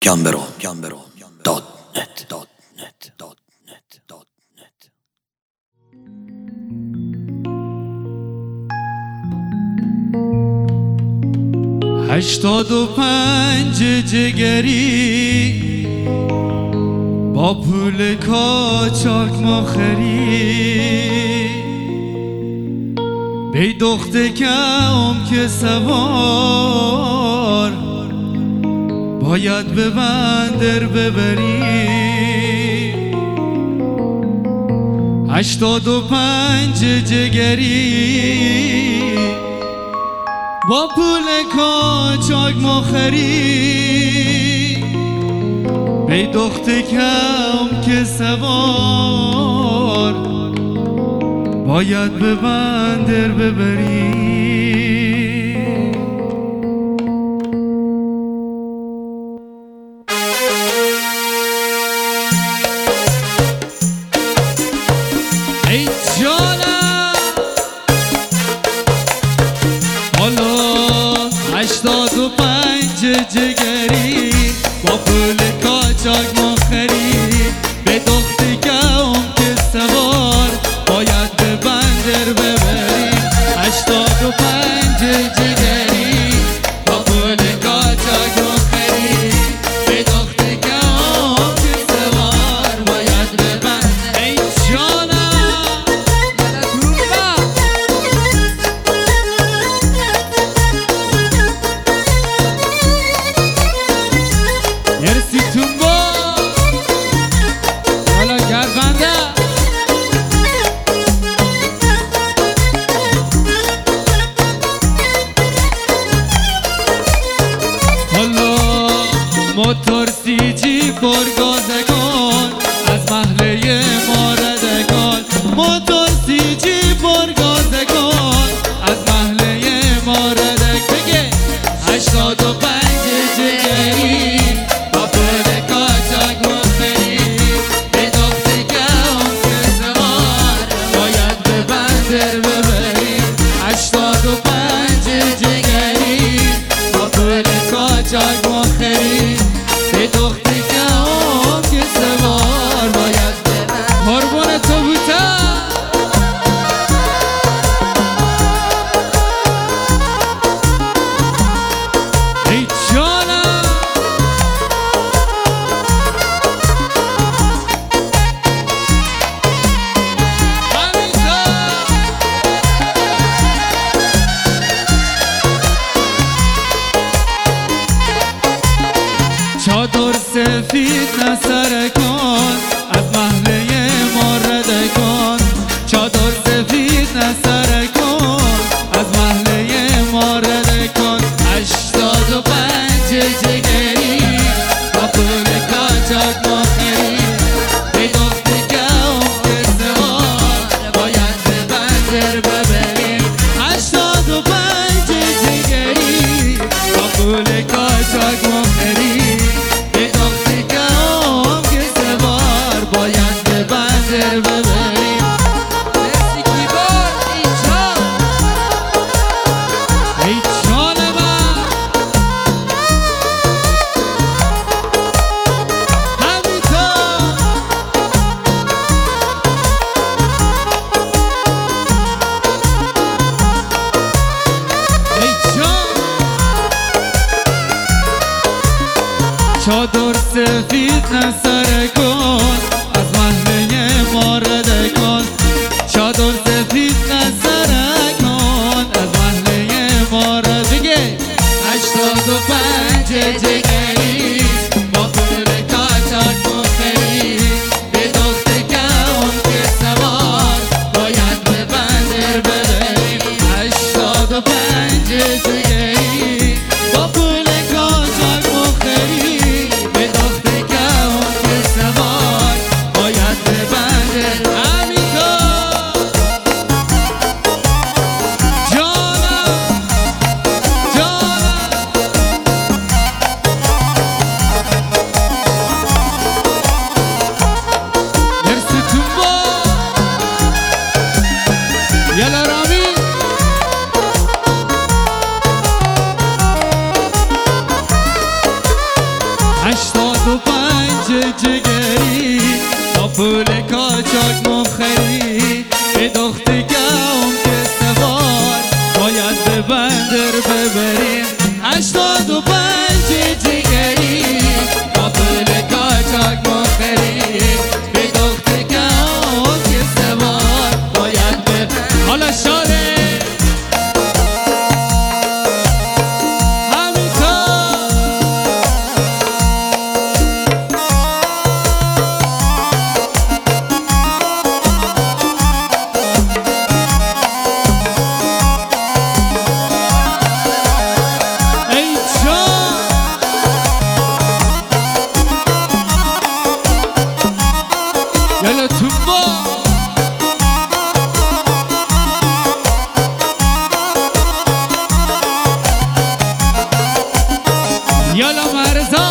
gambero.net 85 جگری با پول کاچاک ماخری بی دخته کم که سوار باید به بندر ببری 85 جگری با پول کاچاک ماخری بی دخته کم که سوار باید به بندر ببری ای جانم حالا 85 جگری با پول کاچاک ماخری به دخته کم که سوار باید به بندر ببری 85 جگری با پول کاچاک ماخری به دخته کم که سوار باید به بندر ای جانم یرسیتون با حالا گربنده حالا موتور سی جی برگازگان از محله ماردگان موتور سی جی برگازگان از محله ماردگان بگه 85 جگری با پول کاچاک ماخری به دخته کم که سوار باید به بندر ببری 85 جگری با پول کاچاک ماخری به دخته کم که سوار باید به بندر قربون تو بودم ای جانم چادر سفید نسرکان از محله ماردگان چادر سفید نسرکان از محله ماردگان 85 جگری با پول کاچاک ماخری به دخته کم که سوار باید به بندر ببری 85 جگری با پول کاچاک ماخری به دخته کم که سوار باید به بندر ببری مرسی کیبار ای جان من همینطور ای جان چادر سفید نسرکان از محله ماردگان چادر سفید نسرکان از محله ماردگان 85 جگری با پول کاچاک ماخری به دخته کم که سوار باید به بندر ببری 85 جگری با پول کاچاک ماخری به دخته کم که سوار جگری با پول کاچاک مخری به دختگم که سوار باید به بندر ببریم 85 جگری با پول کاچاک مخری به دختگم که سوار باید به حالا شاره یالا تومبا یالا مرزا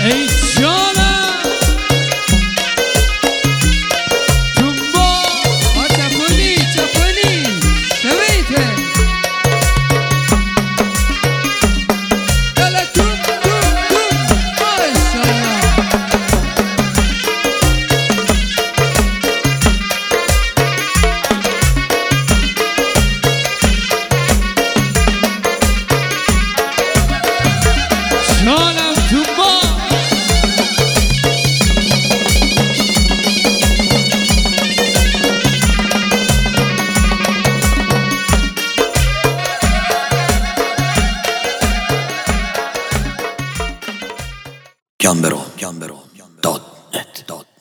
ای جانم جنبا چپونی شویته یالا توم ماشاءالله جانم جنبا Gambero.net